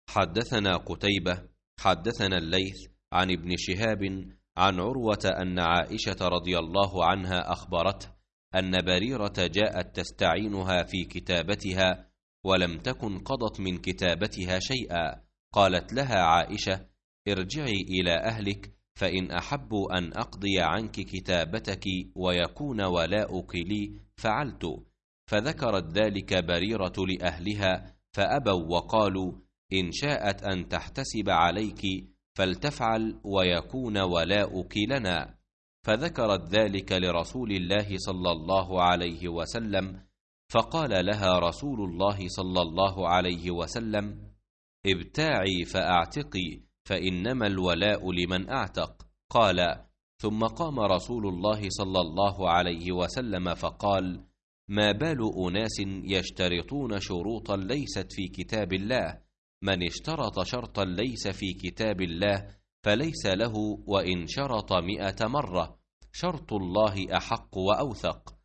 حدثنا قتيبة حدثنا الليث عن ابن شهاب عن عروة أن عائشة رضي الله عنها أخبرته أن بريرة جاءت تستعينها في كتابتها ولم تكن قضت من كتابتها شيئا. قالت لها عائشة: ارجعي إلى أهلك، فإن أحبوا أن أقضي عنك كتابتك ويكون ولاؤك لي فعلت. فذكرت ذلك بريرة لأهلها فأبوا وقالوا: إن شاءت أن تحتسب عليك فلتفعل ويكون ولاؤك لنا. فذكرت ذلك لرسول الله صلى الله عليه وسلم، فقال لها رسول الله صلى الله عليه وسلم: ابتاعي فأعتقي، فإنما الولاء لمن أعتق. قال: ثم قام رسول الله صلى الله عليه وسلم فقال: ما بال أناس يشترطون شروطا ليست في كتاب الله؟ من اشترط شرطا ليس في كتاب الله فليس له وإن شرط 100 مرة، شرط الله أحق وأوثق.